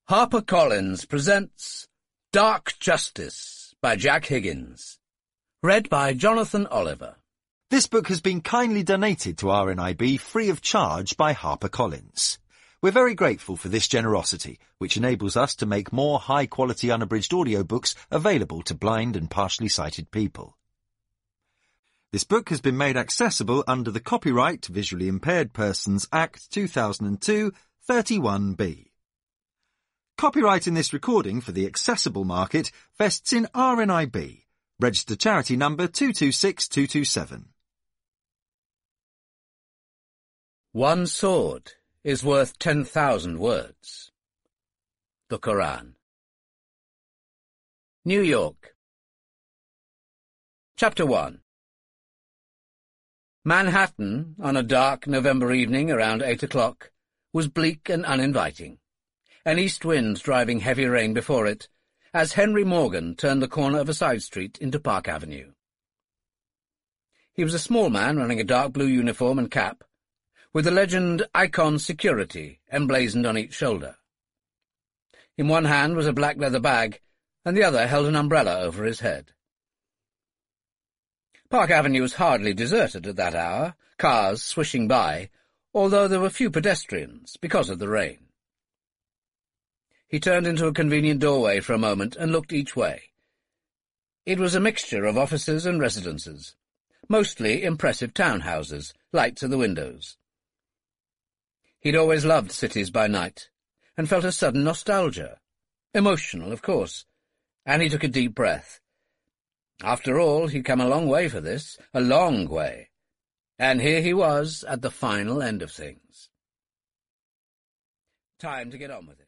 HarperCollins presents Dark Justice by Jack Higgins. Read by Jonathan Oliver. This book has been kindly donated to RNIB free of charge by HarperCollins. We're very grateful for this generosity, which enables us to make more high-quality unabridged audiobooks available to blind and partially sighted people. This book has been made accessible under the Copyright to Visually Impaired Persons Act 2002, 31B. Copyright in this recording for the accessible market vests in RNIB, registered charity number 226227. One sword is worth 10,000 words. The Quran. New York. Chapter 1. Manhattan, on a dark November evening around 8 o'clock, was bleak and uninviting, an east wind driving heavy rain before it, as Henry Morgan turned the corner of a side street into Park Avenue. He was a small man running a dark blue uniform and cap, with the legend Icon Security emblazoned on each shoulder. In one hand was a black leather bag, and the other held an umbrella over his head. Park Avenue was hardly deserted at that hour, cars swishing by, although there were few pedestrians because of the rain. He turned into a convenient doorway for a moment and looked each way. It was a mixture of offices and residences, mostly impressive townhouses, lights at the windows. He'd always loved cities by night, and felt a sudden nostalgia. Emotional, of course, and he took a deep breath. After all, he'd come a long way for this, a long way, and here he was at the final end of things. Time to get on with it.